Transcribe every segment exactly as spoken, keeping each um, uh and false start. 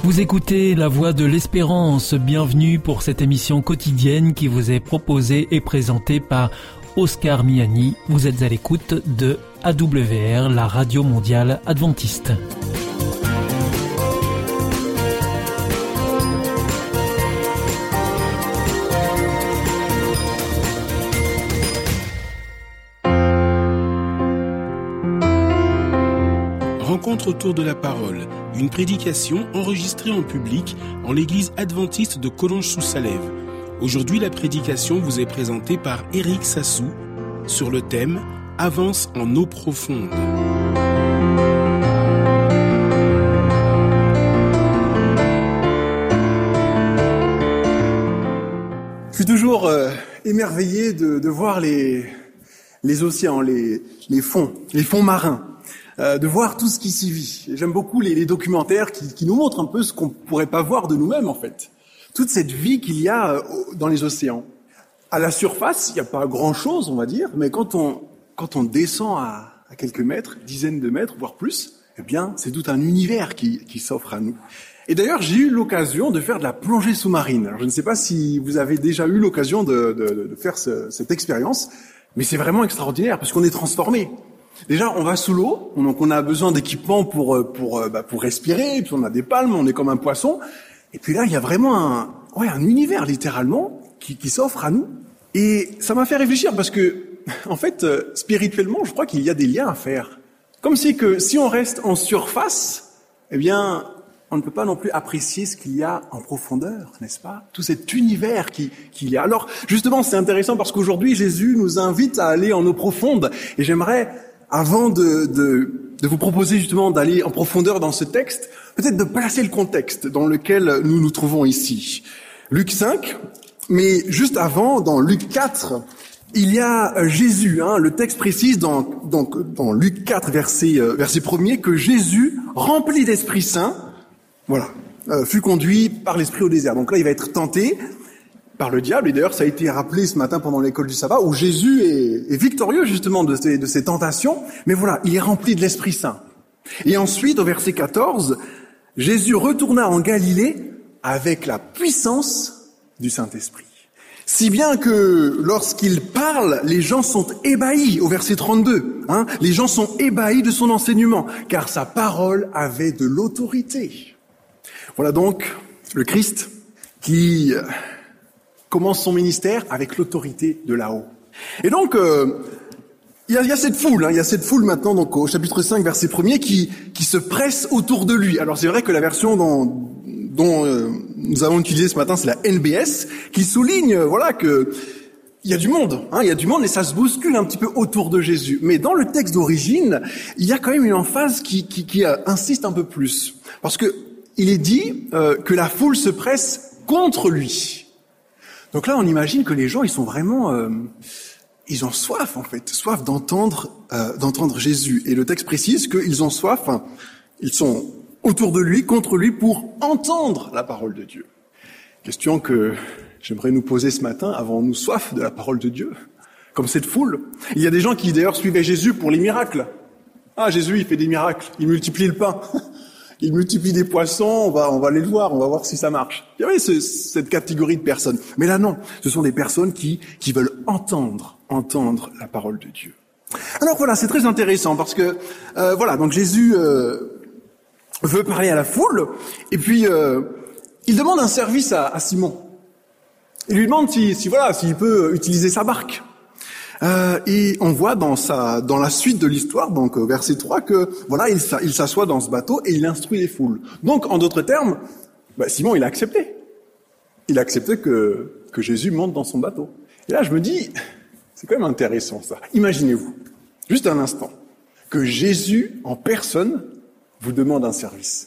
Vous écoutez La Voix de l'Espérance. Bienvenue pour cette émission quotidienne qui vous est proposée et présentée par Oscar Miani. Vous êtes à l'écoute de A W R, la radio mondiale adventiste. Rencontre autour de la parole, une prédication enregistrée en public en l'église adventiste de Collonges-sous-Salève. Aujourd'hui, la prédication vous est présentée par Éric Sassou sur le thème « Avance en eau profonde ». Je suis toujours euh, émerveillé de, de voir les, les océans, les, les fonds, les fonds marins. Euh, de voir tout ce qui s'y vit. Et j'aime beaucoup les, les documentaires qui, qui nous montrent un peu ce qu'on pourrait pas voir de nous-mêmes, en fait. Toute cette vie qu'il y a euh, dans les océans. À la surface, il n'y a pas grand-chose, on va dire, mais quand on, quand on descend à, à quelques mètres, dizaines de mètres, voire plus, eh bien, c'est tout un univers qui, qui s'offre à nous. Et d'ailleurs, j'ai eu l'occasion de faire de la plongée sous-marine. Alors, je ne sais pas si vous avez déjà eu l'occasion de, de, de faire ce, cette expérience, mais c'est vraiment extraordinaire, parce qu'on est transformé. Déjà, on va sous l'eau, donc on a besoin d'équipements pour pour bah, pour respirer, et puis on a des palmes, on est comme un poisson. Et puis là, il y a vraiment un ouais un univers littéralement qui, qui s'offre à nous. Et ça m'a fait réfléchir parce que en fait, spirituellement, je crois qu'il y a des liens à faire. Comme si que si on reste en surface, eh bien, on ne peut pas non plus apprécier ce qu'il y a en profondeur, n'est-ce pas? Tout cet univers qui qu'il y a. Alors, justement, c'est intéressant parce qu'aujourd'hui, Jésus nous invite à aller en eau profonde. Et j'aimerais Avant de, de, de vous proposer justement d'aller en profondeur dans ce texte, peut-être de placer le contexte dans lequel nous nous trouvons ici. Luc cinq, mais juste avant, dans Luc quatre, il y a Jésus. Hein, le texte précise dans, dans, dans Luc quatre, verset, verset premier, que Jésus, rempli d'Esprit Saint, voilà, euh, fut conduit par l'Esprit au désert. Donc là, il va être tenté par le diable, et d'ailleurs ça a été rappelé ce matin pendant l'école du sabbat, où Jésus est, est victorieux justement de ces, de ces tentations, mais voilà, il est rempli de l'Esprit Saint. Et ensuite, au verset quatorze, Jésus retourna en Galilée avec la puissance du Saint-Esprit. Si bien que lorsqu'il parle, les gens sont ébahis, au verset trente-deux, hein, les gens sont ébahis de son enseignement, car sa parole avait de l'autorité. Voilà donc le Christ qui commence son ministère avec l'autorité de là-haut. Et donc, euh, il y a, y a cette foule, hein, il y a cette foule maintenant, donc au chapitre cinq, verset premier, qui qui se presse autour de lui. Alors c'est vrai que la version dont, dont euh, nous avons utilisé ce matin, c'est la N B S, qui souligne, euh, voilà, que il y a du monde, hein, il y a du monde et ça se bouscule un petit peu autour de Jésus. Mais dans le texte d'origine, il y a quand même une emphase qui qui, qui euh, insiste un peu plus, parce que il est dit euh, que la foule se presse contre lui. Donc là, on imagine que les gens, ils sont vraiment, euh, ils ont soif en fait, soif d'entendre, euh, d'entendre Jésus. Et le texte précise qu'ils ont soif, hein, ils sont autour de lui, contre lui, pour entendre la parole de Dieu. Question que j'aimerais nous poser ce matin: avons-nous soif de la parole de Dieu, comme cette foule? Il y a des gens qui d'ailleurs suivaient Jésus pour les miracles. Ah, Jésus, il fait des miracles, il multiplie le pain. Il multiplie des poissons, on va, on va aller le voir, on va voir si ça marche. Il y avait ce, cette catégorie de personnes. Mais là, non. Ce sont des personnes qui, qui veulent entendre, entendre la parole de Dieu. Alors voilà, c'est très intéressant parce que, euh, voilà, donc Jésus, euh, veut parler à la foule, et puis, euh, il demande un service à, à Simon. Il lui demande si, si voilà, s'il peut utiliser sa barque. Euh, et on voit dans sa, dans la suite de l'histoire, donc au verset trois, que voilà, il, il s'assoit dans ce bateau et il instruit les foules. Donc, en d'autres termes, bah, Simon, il a accepté. Il a accepté que, que Jésus monte dans son bateau. Et là, je me dis, c'est quand même intéressant ça. Imaginez-vous, juste un instant, que Jésus en personne vous demande un service.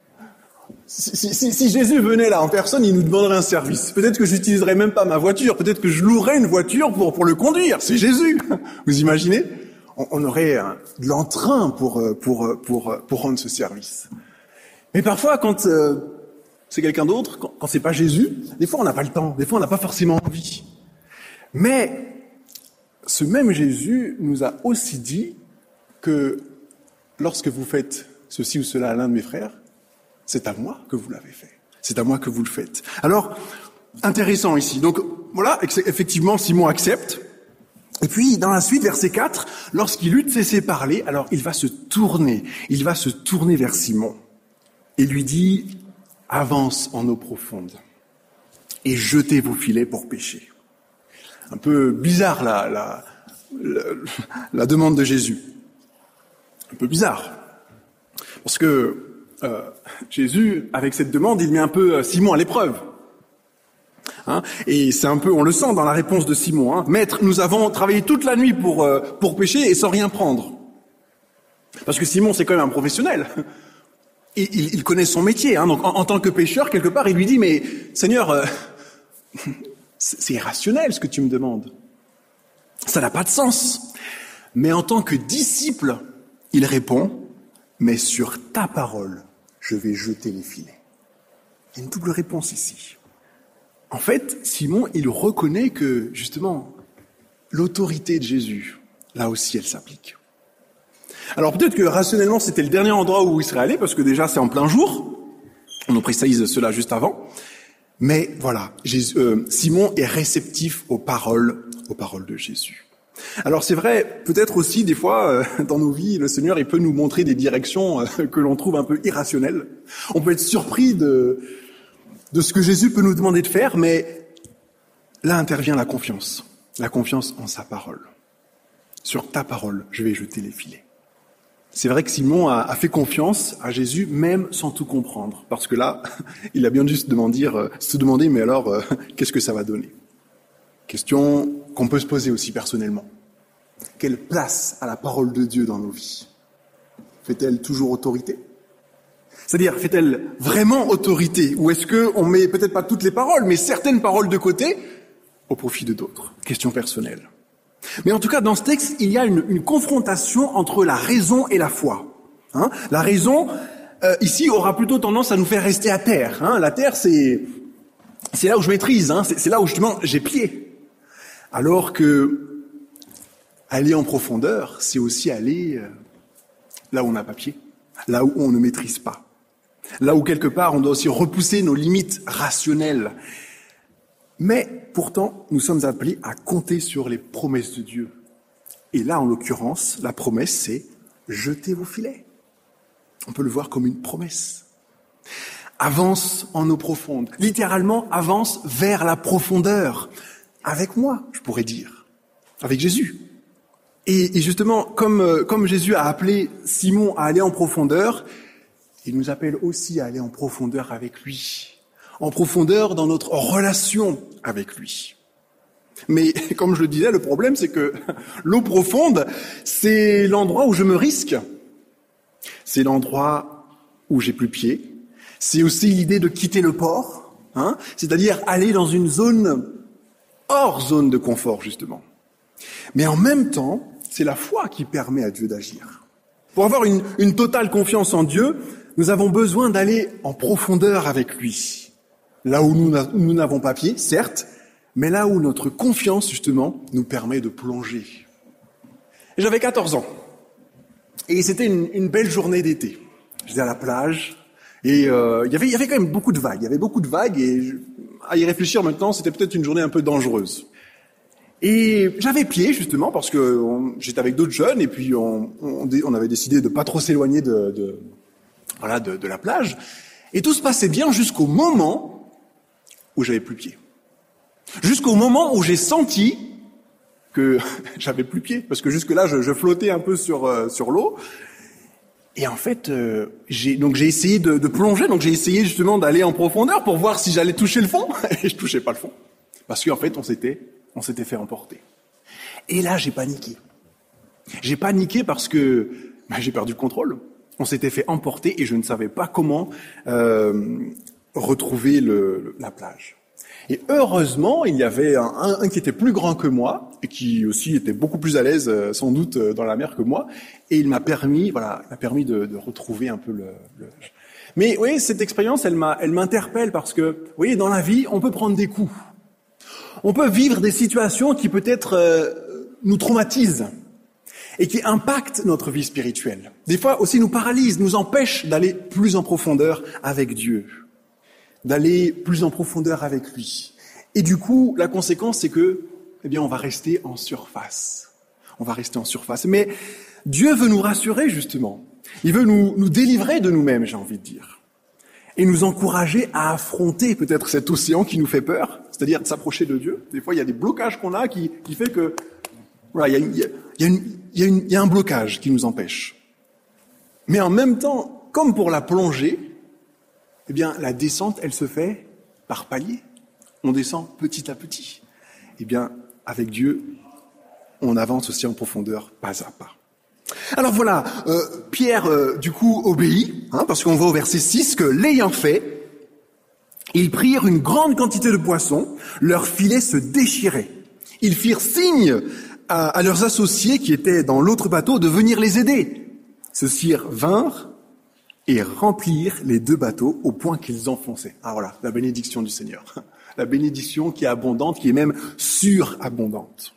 Si, si, si, si Jésus venait là en personne, il nous demanderait un service. Peut-être que j'utiliserais même pas ma voiture, peut-être que je louerais une voiture pour pour le conduire. C'est Jésus. Vous imaginez? On, on aurait un, de l'entrain pour pour pour pour rendre ce service. Mais parfois, quand euh, c'est quelqu'un d'autre, quand, quand c'est pas Jésus, des fois on n'a pas le temps, des fois on n'a pas forcément envie. Mais ce même Jésus nous a aussi dit que lorsque vous faites ceci ou cela à l'un de mes frères, c'est à moi que vous l'avez fait. C'est à moi que vous le faites. Alors, intéressant ici. Donc, voilà, effectivement, Simon accepte. Et puis, dans la suite, verset quatre, lorsqu'il eut cessé parler, alors il va se tourner. Il va se tourner vers Simon et lui dit, avance en eau profonde et jetez vos filets pour pêcher. Un peu bizarre, la, la, la, la demande de Jésus. Un peu bizarre. Parce que euh, Jésus, avec cette demande, il met un peu Simon à l'épreuve. Hein, et c'est un peu, on le sent dans la réponse de Simon. Hein, Maître, nous avons travaillé toute la nuit pour euh, pour pêcher et sans rien prendre. Parce que Simon, c'est quand même un professionnel. Il, il, il connaît son métier. Hein, donc, en, en tant que pêcheur, quelque part, il lui dit, mais Seigneur, euh, c'est, c'est irrationnel ce que tu me demandes. Ça n'a pas de sens. Mais en tant que disciple, il répond, mais sur ta parole, je vais jeter les filets. Il y a une double réponse ici. En fait, Simon, il reconnaît que, justement, l'autorité de Jésus, là aussi, elle s'applique. Alors peut-être que rationnellement, c'était le dernier endroit où il serait allé, parce que déjà, c'est en plein jour. On nous précise cela juste avant. Mais voilà, Jésus, euh, Simon est réceptif aux paroles, aux paroles de Jésus. Alors c'est vrai, peut-être aussi, des fois, euh, dans nos vies, le Seigneur, il peut nous montrer des directions euh, que l'on trouve un peu irrationnelles. On peut être surpris de... de ce que Jésus peut nous demander de faire, mais là intervient la confiance. La confiance en sa parole. Sur ta parole, je vais jeter les filets. C'est vrai que Simon a, a fait confiance à Jésus, même sans tout comprendre. Parce que là, il a bien dû se demander, euh, se demander mais alors, euh, qu'est-ce que ça va donner ? Question qu'on peut se poser aussi personnellement. Quelle place a la parole de Dieu dans nos vies ? Fait-elle toujours autorité ? C'est-à-dire, fait-elle vraiment autorité ? Ou est-ce qu'on met peut-être pas toutes les paroles, mais certaines paroles de côté, au profit de d'autres ? Question personnelle. Mais en tout cas, dans ce texte, il y a une, une confrontation entre la raison et la foi. Hein ? La raison, euh, ici, aura plutôt tendance à nous faire rester à terre. Hein ? La terre, c'est, c'est là où je maîtrise, hein ? c'est, c'est là où justement j'ai pied. Alors que aller en profondeur, c'est aussi aller euh, là où on n'a pas pied, là où on ne maîtrise pas. Là où, quelque part, on doit aussi repousser nos limites rationnelles. Mais, pourtant, nous sommes appelés à compter sur les promesses de Dieu. Et là, en l'occurrence, la promesse, c'est « jetez vos filets ». On peut le voir comme une promesse. Avance en eau profonde. Littéralement, avance vers la profondeur. Avec moi, je pourrais dire. Avec Jésus. Et, et justement, comme, comme Jésus a appelé Simon à aller en profondeur, il nous appelle aussi à aller en profondeur avec lui, en profondeur dans notre relation avec lui. Mais comme je le disais, le problème c'est que l'eau profonde, c'est l'endroit où je me risque, c'est l'endroit où j'ai plus pied, c'est aussi l'idée de quitter le port, hein, c'est-à-dire aller dans une zone hors zone de confort justement. Mais en même temps, c'est la foi qui permet à Dieu d'agir. Pour avoir une, une totale confiance en Dieu, nous avons besoin d'aller en profondeur avec lui. Là où nous, nous n'avons pas pied, certes, mais là où notre confiance, justement, nous permet de plonger. Et j'avais quatorze ans. Et c'était une, une belle journée d'été. J'étais à la plage. Et euh, il y avait, il y avait quand même beaucoup de vagues. Il y avait beaucoup de vagues. Et je, à y réfléchir maintenant, c'était peut-être une journée un peu dangereuse. Et j'avais pied, justement, parce que on, j'étais avec d'autres jeunes. Et puis, on, on, on avait décidé de pas trop s'éloigner de... de Voilà, de, de la plage. Et tout se passait bien jusqu'au moment où j'avais plus pied. Jusqu'au moment où j'ai senti que j'avais plus pied. Parce que jusque-là, je, je flottais un peu sur, euh, sur l'eau. Et en fait, euh, j'ai, donc j'ai essayé de, de plonger. Donc j'ai essayé justement d'aller en profondeur pour voir si j'allais toucher le fond. Et je touchais pas le fond. Parce qu'en fait, on s'était, on s'était fait emporter. Et là, j'ai paniqué. J'ai paniqué parce que bah, j'ai perdu le contrôle. On s'était fait emporter et je ne savais pas comment euh, retrouver le, la plage. Et heureusement, il y avait un, un, un qui était plus grand que moi et qui aussi était beaucoup plus à l'aise, euh, sans doute, euh, dans la mer que moi. Et il m'a permis, voilà, il m'a permis de, de retrouver un peu le. le... Mais oui, cette expérience, elle m'a, elle m'interpelle parce que, vous voyez, dans la vie, on peut prendre des coups. On peut vivre des situations qui peut-être euh, nous traumatisent. et qui impactent notre vie spirituelle. Des fois aussi nous paralysent, nous empêchent d'aller plus en profondeur avec Dieu, d'aller plus en profondeur avec lui. Et du coup, la conséquence, c'est que, eh bien, on va rester en surface. On va rester en surface. Mais Dieu veut nous rassurer, justement. Il veut nous, nous délivrer de nous-mêmes, j'ai envie de dire. Et nous encourager à affronter peut-être cet océan qui nous fait peur, c'est-à-dire de s'approcher de Dieu. Des fois, il y a des blocages qu'on a qui, qui fait que, voilà, il y a, il y a, il y a, une, il y a, une, il y a un blocage qui nous empêche. Mais en même temps, comme pour la plongée, eh bien, la descente, elle se fait par paliers. On descend petit à petit. Eh bien, avec Dieu, on avance aussi en profondeur, pas à pas. Alors voilà, euh, Pierre, euh, du coup, obéit, hein, parce qu'on voit au verset six que, l'ayant fait, ils prirent une grande quantité de poissons, leurs filets se déchiraient. Ils firent signe à, à leurs associés qui étaient dans l'autre bateau de venir les aider. Ceux-ci vinrent et remplirent les deux bateaux au point qu'ils enfonçaient. Ah voilà, la bénédiction du Seigneur. La bénédiction qui est abondante, qui est même surabondante.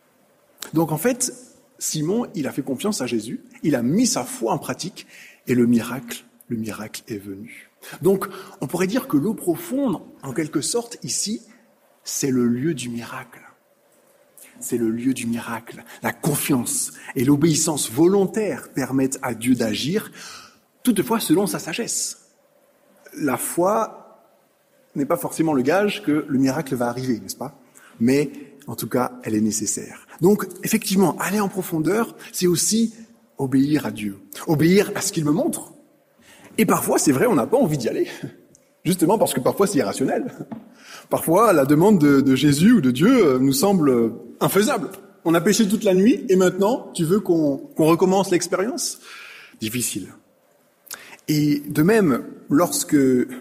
Donc en fait, Simon, il a fait confiance à Jésus, il a mis sa foi en pratique, et le miracle, le miracle est venu. Donc, on pourrait dire que l'eau profonde, en quelque sorte, ici, c'est le lieu du miracle. C'est le lieu du miracle. La confiance et l'obéissance volontaire permettent à Dieu d'agir, toutefois selon sa sagesse. La foi n'est pas forcément le gage que le miracle va arriver, n'est-ce pas? Mais, en tout cas, elle est nécessaire. Donc, effectivement, aller en profondeur, c'est aussi obéir à Dieu. Obéir à ce qu'il me montre. Et parfois, c'est vrai, on n'a pas envie d'y aller. Justement parce que parfois, c'est irrationnel. Parfois, la demande de, de Jésus ou de Dieu nous semble infaisable. On a péché toute la nuit et maintenant, tu veux qu'on, qu'on recommence l'expérience? Difficile. Et de même, lorsque...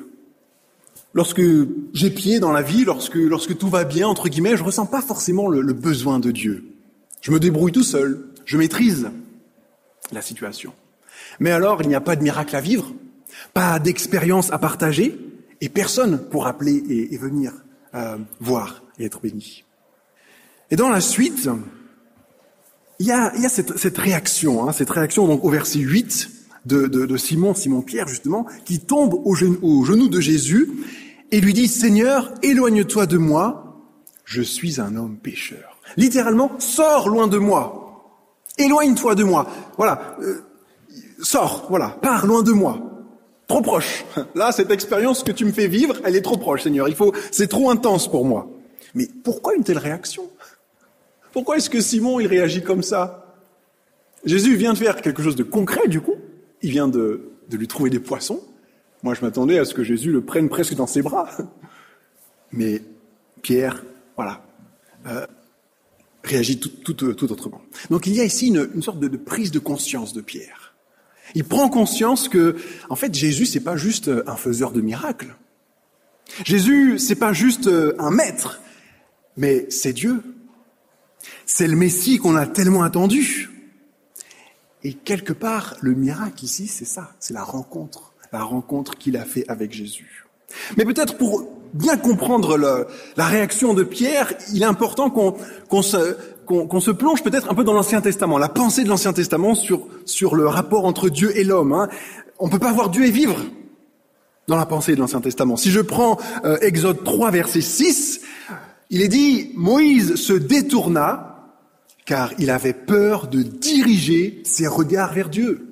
Lorsque j'ai pied dans la vie, lorsque, lorsque tout va bien, entre guillemets, je ressens pas forcément le, le besoin de Dieu. Je me débrouille tout seul, je maîtrise la situation. Mais alors, il n'y a pas de miracle à vivre, pas d'expérience à partager, et personne pour appeler et, et venir euh, voir et être béni. Et dans la suite, il y a, il y a cette, cette réaction, hein, cette réaction donc au verset huit de, de, de Simon, Simon-Pierre justement, qui tombe au genou, au genou de Jésus et lui dit « Seigneur, éloigne-toi de moi, je suis un homme pécheur. » Littéralement, « Sors loin de moi, éloigne-toi de moi. » Voilà, euh, sors, voilà, pars loin de moi. Trop proche. Là, cette expérience que tu me fais vivre, elle est trop proche, Seigneur. Il faut, c'est trop intense pour moi. Mais pourquoi une telle réaction? Pourquoi est-ce que Simon, il réagit comme ça? Jésus vient de faire quelque chose de concret, du coup. Il vient de, de lui trouver des poissons. Moi, je m'attendais à ce que Jésus le prenne presque dans ses bras. Mais Pierre, voilà, euh, réagit tout, tout, tout autrement. Donc, il y a ici une, une sorte de, de prise de conscience de Pierre. Il prend conscience que, en fait, Jésus, c'est pas juste un faiseur de miracles. Jésus, c'est pas juste un maître, mais c'est Dieu. C'est le Messie qu'on a tellement attendu. Et quelque part, le miracle ici, c'est ça, c'est la rencontre, la rencontre qu'il a fait avec Jésus. Mais peut-être pour bien comprendre le, la réaction de Pierre, il est important qu'on, qu'on, se, qu'on, qu'on se plonge peut-être un peu dans l'Ancien Testament, la pensée de l'Ancien Testament sur, sur le rapport entre Dieu et l'homme. Hein. On ne peut pas voir Dieu et vivre dans la pensée de l'Ancien Testament. Si je prends euh, Exode trois, verset six, il est dit « Moïse se détourna » car il avait peur de diriger ses regards vers Dieu.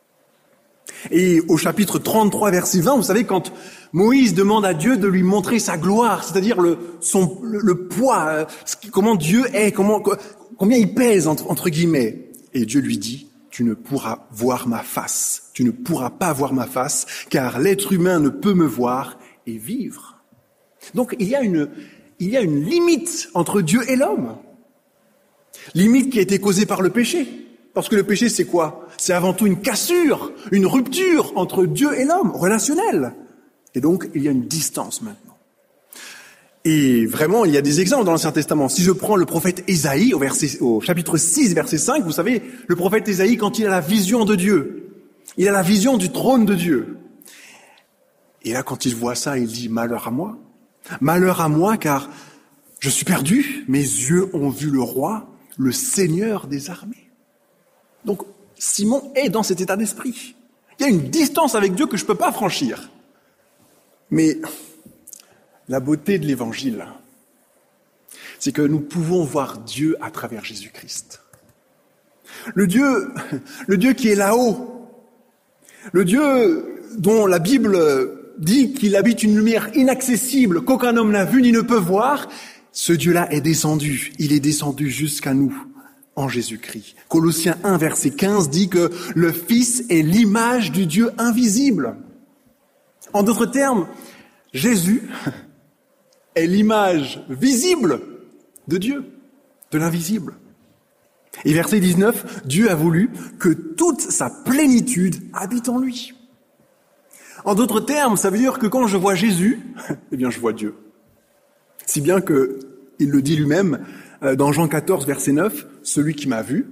Et au chapitre trente-trois, verset vingt, vous savez, quand Moïse demande à Dieu de lui montrer sa gloire, c'est-à-dire le, son, le, le poids, comment Dieu est, comment, combien il pèse, entre, entre guillemets. Et Dieu lui dit, tu ne pourras voir ma face, tu ne pourras pas voir ma face, car l'être humain ne peut me voir et vivre. Donc il y a une, il y a une limite entre Dieu et l'homme. Limite qui a été causée par le péché. Parce que le péché, c'est quoi? C'est avant tout une cassure, une rupture entre Dieu et l'homme, relationnelle. Et donc, il y a une distance maintenant. Et vraiment, il y a des exemples dans l'Ancien Testament. Si je prends le prophète Ésaïe, au, verset, au chapitre six, verset cinq, vous savez, le prophète Ésaïe, quand il a la vision de Dieu, il a la vision du trône de Dieu. Et là, quand il voit ça, il dit « Malheur à moi, malheur à moi, car je suis perdu, mes yeux ont vu le roi, le Seigneur des armées. » Donc, Simon est dans cet état d'esprit. Il y a une distance avec Dieu que je ne peux pas franchir. Mais la beauté de l'Évangile, c'est que nous pouvons voir Dieu à travers Jésus-Christ. Le Dieu, le Dieu qui est là-haut, le Dieu dont la Bible dit qu'il habite une lumière inaccessible, qu'aucun homme n'a vue ni ne peut voir, ce Dieu-là est descendu. Il est descendu jusqu'à nous en Jésus-Christ. Colossiens un, verset quinze dit que le Fils est l'image du Dieu invisible. En d'autres termes, Jésus est l'image visible de Dieu, de l'invisible. Et verset dix-neuf, Dieu a voulu que toute sa plénitude habite en lui. En d'autres termes, ça veut dire que quand je vois Jésus, eh bien je vois Dieu. Si bien que il le dit lui-même dans Jean quatorze, verset neuf, celui qui m'a vu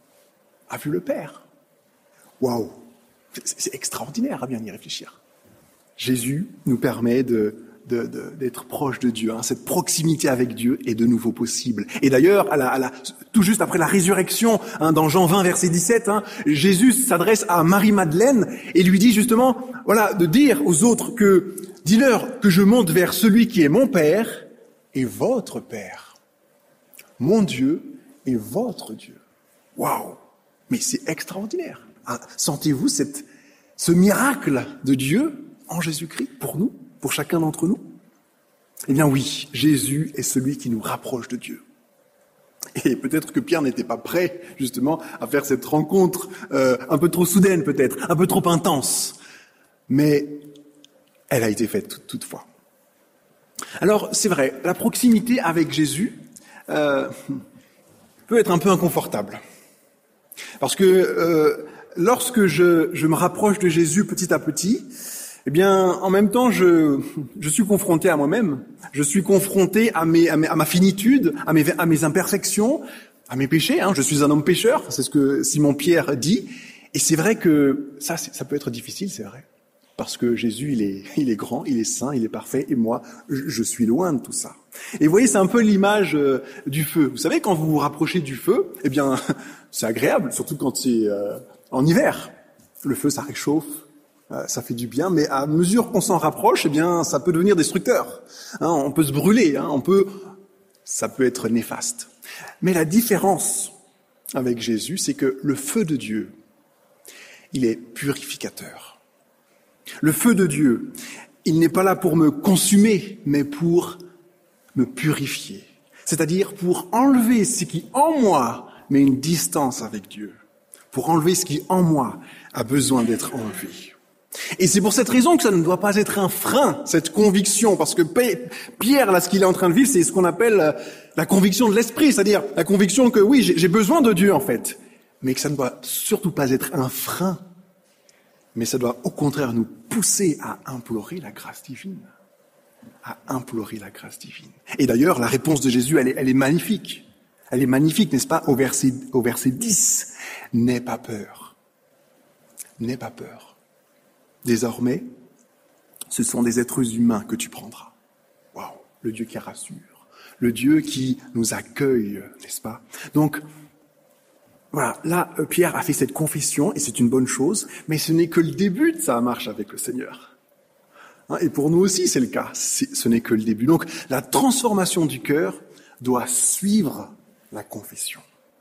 a vu le Père. Waouh, c'est, c'est extraordinaire à bien y réfléchir. Jésus nous permet de De, de, d'être proche de Dieu. Hein. Cette proximité avec Dieu est de nouveau possible. Et d'ailleurs, à la, à la, tout juste après la résurrection, hein, dans Jean vingt, verset dix-sept, hein, Jésus s'adresse à Marie-Madeleine et lui dit justement, voilà, de dire aux autres que, dis-leur que je monte vers celui qui est mon Père et votre Père. Mon Dieu et votre Dieu. Waouh! Mais c'est extraordinaire. Hein. Sentez-vous cette, ce miracle de Dieu en Jésus-Christ pour nous? Pour chacun d'entre nous? Eh bien oui, Jésus est celui qui nous rapproche de Dieu. Et peut-être que Pierre n'était pas prêt, justement, à faire cette rencontre euh, un peu trop soudaine, peut-être, un peu trop intense. Mais elle a été faite toutefois. Alors, c'est vrai, la proximité avec Jésus euh, peut être un peu inconfortable. Parce que euh, lorsque je, je me rapproche de Jésus petit à petit, eh bien, en même temps, je, je suis confronté à moi-même. Je suis confronté à, mes, à, mes, à ma finitude, à mes, à mes imperfections, à mes péchés. Hein. Je suis un homme pécheur, c'est ce que Simon-Pierre dit. Et c'est vrai que ça, ça peut être difficile, c'est vrai. Parce que Jésus, il est, il est grand, il est saint, il est parfait, et moi, je, je suis loin de tout ça. Et vous voyez, c'est un peu l'image euh, du feu. Vous savez, quand vous vous rapprochez du feu, eh bien, c'est agréable, surtout quand c'est euh, en hiver. Le feu, ça réchauffe. Ça fait du bien, mais à mesure qu'on s'en rapproche, eh bien, ça peut devenir destructeur. Hein, on peut se brûler, hein, on peut, ça peut être néfaste. Mais la différence avec Jésus, c'est que le feu de Dieu, il est purificateur. Le feu de Dieu, il n'est pas là pour me consumer, mais pour me purifier. C'est-à-dire pour enlever ce qui, en moi, met une distance avec Dieu. Pour enlever ce qui, en moi, a besoin d'être enlevé. Et c'est pour cette raison que ça ne doit pas être un frein, cette conviction, parce que Pierre, là, ce qu'il est en train de vivre, c'est ce qu'on appelle la conviction de l'esprit, c'est-à-dire la conviction que oui, j'ai besoin de Dieu, en fait, mais que ça ne doit surtout pas être un frein, mais ça doit au contraire nous pousser à implorer la grâce divine, à implorer la grâce divine. Et d'ailleurs, la réponse de Jésus, elle est, elle est magnifique. Elle est magnifique, n'est-ce pas, au verset, au verset dix. N'aie pas peur. N'aie pas peur. Désormais, ce sont des êtres humains que tu prendras. Waouh, le Dieu qui rassure, le Dieu qui nous accueille, n'est-ce pas? Donc, voilà, là, Pierre a fait cette confession, et c'est une bonne chose, mais ce n'est que le début de sa marche avec le Seigneur. Hein, et pour nous aussi, c'est le cas, c'est, ce n'est que le début. Donc, la transformation du cœur doit suivre la confession.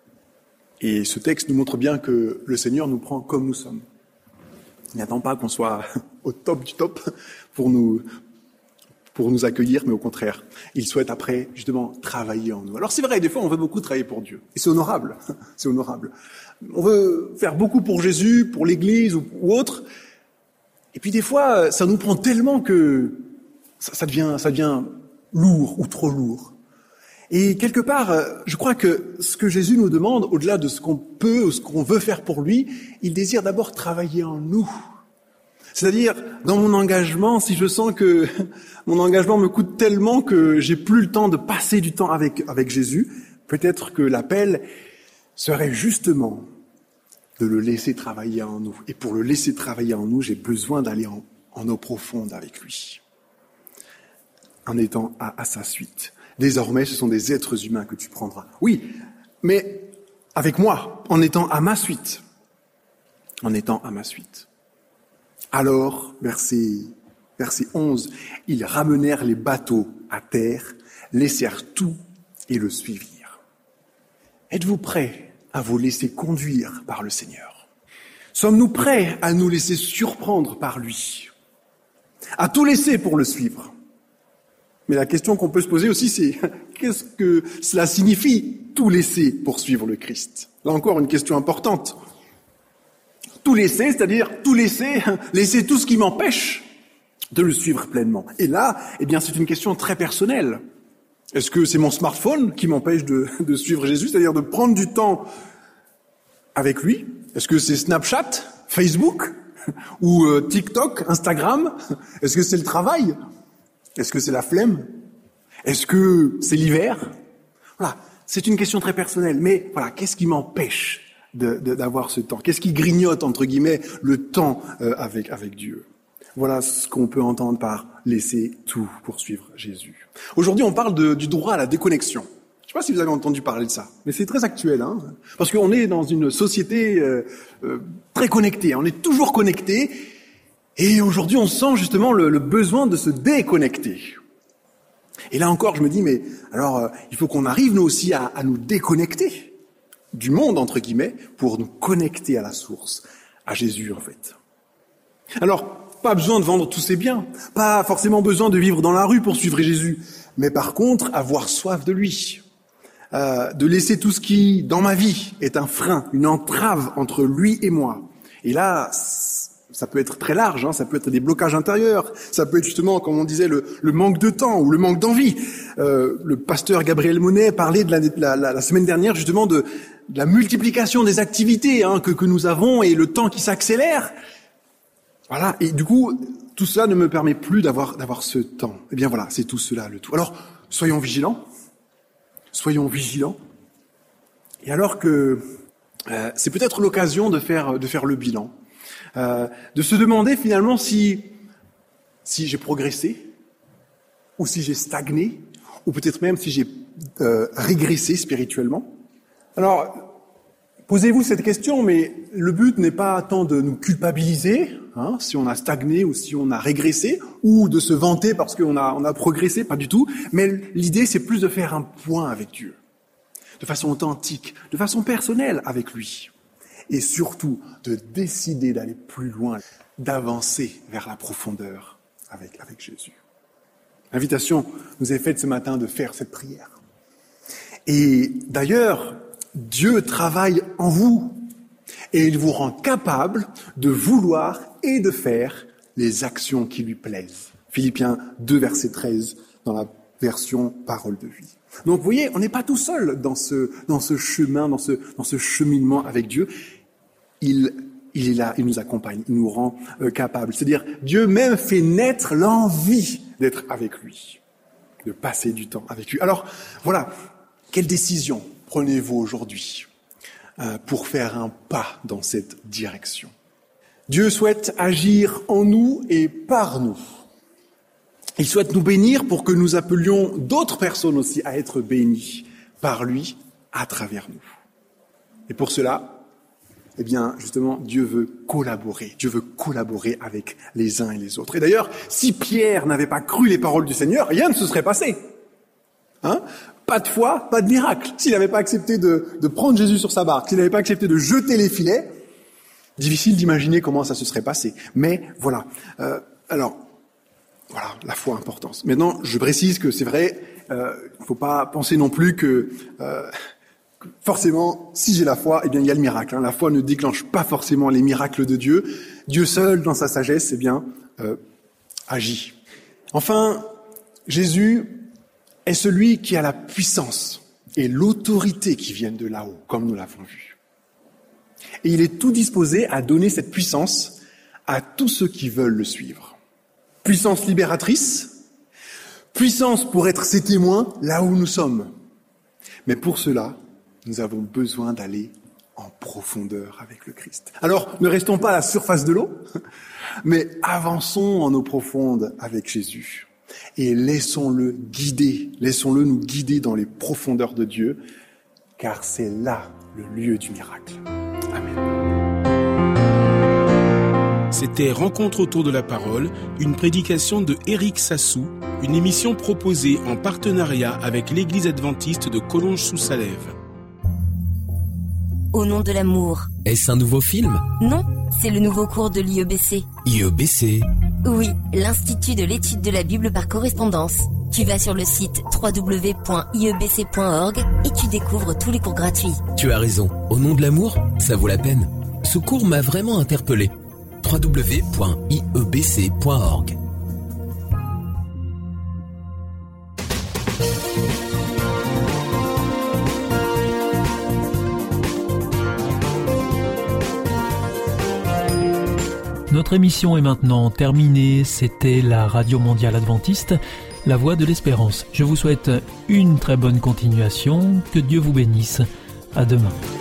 Et ce texte nous montre bien que le Seigneur nous prend comme nous sommes. Il n'attend pas qu'on soit au top du top pour nous, pour nous accueillir, mais au contraire, il souhaite après, justement, travailler en nous. Alors c'est vrai, des fois, on veut beaucoup travailler pour Dieu. Et c'est honorable. C'est honorable. On veut faire beaucoup pour Jésus, pour l'Église ou, ou autre. Et puis des fois, ça nous prend tellement que ça, ça devient, ça devient lourd ou trop lourd. Et quelque part, je crois que ce que Jésus nous demande, au-delà de ce qu'on peut ou ce qu'on veut faire pour lui, il désire d'abord travailler en nous. C'est-à-dire, dans mon engagement, si je sens que mon engagement me coûte tellement que j'ai plus le temps de passer du temps avec, avec Jésus, peut-être que l'appel serait justement de le laisser travailler en nous. Et pour le laisser travailler en nous, j'ai besoin d'aller en, en eau profonde avec lui, en étant à, à sa suite. Désormais, ce sont des êtres humains que tu prendras. Oui, mais avec moi, en étant à ma suite. En étant à ma suite. Alors, verset, verset onze, ils ramenèrent les bateaux à terre, laissèrent tout et le suivirent. Êtes-vous prêts à vous laisser conduire par le Seigneur? Sommes-nous prêts à nous laisser surprendre par lui? À tout laisser pour le suivre? Mais la question qu'on peut se poser aussi, c'est qu'est-ce que cela signifie, tout laisser pour suivre le Christ? Là encore, une question importante. Tout laisser, c'est-à-dire tout laisser, laisser tout ce qui m'empêche de le suivre pleinement. Et là, eh bien, c'est une question très personnelle. Est-ce que c'est mon smartphone qui m'empêche de, de suivre Jésus, c'est-à-dire de prendre du temps avec lui? Est-ce que c'est Snapchat, Facebook, ou euh, TikTok, Instagram? Est-ce que c'est le travail? Est-ce que c'est la flemme? Est-ce que c'est l'hiver? Voilà, c'est une question très personnelle. Mais voilà, qu'est-ce qui m'empêche de, de, d'avoir ce temps? Qu'est-ce qui grignote, entre guillemets, le temps euh, avec, avec Dieu? Voilà ce qu'on peut entendre par laisser tout pour suivre Jésus. Aujourd'hui, on parle de, du droit à la déconnexion. Je ne sais pas si vous avez entendu parler de ça, mais c'est très actuel, hein, parce qu'on est dans une société euh, euh, très connectée. On est toujours connecté, et aujourd'hui, on sent justement le, le besoin de se déconnecter. Et là encore, je me dis, mais alors, euh, il faut qu'on arrive nous aussi à, à nous déconnecter du monde, entre guillemets, pour nous connecter à la source, à Jésus, en fait. Alors, pas besoin de vendre tous ses biens, pas forcément besoin de vivre dans la rue pour suivre Jésus, mais par contre, avoir soif de lui, euh, de laisser tout ce qui, dans ma vie, est un frein, une entrave entre lui et moi. Et là, ça peut être très large, hein, ça peut être des blocages intérieurs, ça peut être justement, comme on disait, le, le manque de temps ou le manque d'envie. Euh, le pasteur Gabriel Monet parlait de la, la, la, la semaine dernière justement de, de la multiplication des activités hein, que, que nous avons et le temps qui s'accélère. Voilà, et du coup, tout cela ne me permet plus d'avoir, d'avoir ce temps. Eh bien voilà, c'est tout cela le tout. Alors, soyons vigilants, soyons vigilants. Et alors que euh, c'est peut-être l'occasion de faire, de faire le bilan, euh, de se demander finalement si, si j'ai progressé, ou si j'ai stagné, ou peut-être même si j'ai euh, régressé spirituellement. Alors, posez-vous cette question, mais le but n'est pas tant de nous culpabiliser, hein, si on a stagné ou si on a régressé, ou de se vanter parce qu'on a, on a progressé, pas du tout. Mais l'idée, c'est plus de faire un point avec Dieu, de façon authentique, de façon personnelle avec lui. Et surtout, de décider d'aller plus loin, d'avancer vers la profondeur avec, avec Jésus. L'invitation nous est faite ce matin de faire cette prière. Et d'ailleurs, Dieu travaille en vous et il vous rend capable de vouloir et de faire les actions qui lui plaisent. Philippiens deux, verset treize, dans la version Parole de vie. Donc vous voyez, on n'est pas tout seul dans ce, dans ce chemin, dans ce, dans ce cheminement avec Dieu. Il, il est là, il nous accompagne, il nous rend euh, capables. C'est-à-dire, Dieu même fait naître l'envie d'être avec lui, de passer du temps avec lui. Alors, voilà, quelle décision prenez-vous aujourd'hui euh, pour faire un pas dans cette direction? Dieu souhaite agir en nous et par nous. Il souhaite nous bénir pour que nous appelions d'autres personnes aussi à être bénies par lui à travers nous. Et pour cela, eh bien, justement, Dieu veut collaborer. Dieu veut collaborer avec les uns et les autres. Et d'ailleurs, si Pierre n'avait pas cru les paroles du Seigneur, rien ne se serait passé. Hein? Pas de foi, pas de miracle. S'il n'avait pas accepté de, de prendre Jésus sur sa barque, s'il n'avait pas accepté de jeter les filets, difficile d'imaginer comment ça se serait passé. Mais voilà. Euh, alors, voilà, la foi, importance. Maintenant, je précise que c'est vrai, il euh, ne faut pas penser non plus que... Euh, Forcément, si j'ai la foi, eh bien, il y a le miracle. Hein. La foi ne déclenche pas forcément les miracles de Dieu. Dieu seul, dans sa sagesse, eh bien, euh, agit. Enfin, Jésus est celui qui a la puissance et l'autorité qui viennent de là-haut, comme nous l'avons vu. Et il est tout disposé à donner cette puissance à tous ceux qui veulent le suivre. Puissance libératrice, puissance pour être ses témoins là où nous sommes. Mais pour cela, nous avons besoin d'aller en profondeur avec le Christ. Alors, ne restons pas à la surface de l'eau, mais avançons en eau profonde avec Jésus. Et laissons-le guider, laissons-le nous guider dans les profondeurs de Dieu, car c'est là le lieu du miracle. Amen. C'était Rencontre autour de la parole, une prédication de Éric Sassou, une émission proposée en partenariat avec l'Église adventiste de Collonges-sous-Salève. Au nom de l'amour. Est-ce un nouveau film ? Non, c'est le nouveau cours de l'I E B C. I E B C ? Oui, l'Institut de l'étude de la Bible par correspondance. Tu vas sur le site w w w point i e b c point org et tu découvres tous les cours gratuits. Tu as raison, au nom de l'amour, ça vaut la peine. Ce cours m'a vraiment interpellé. w w w point i e b c point org. Notre émission est maintenant terminée. C'était la Radio Mondiale Adventiste, la Voix de l'Espérance. Je vous souhaite une très bonne continuation. Que Dieu vous bénisse. À demain.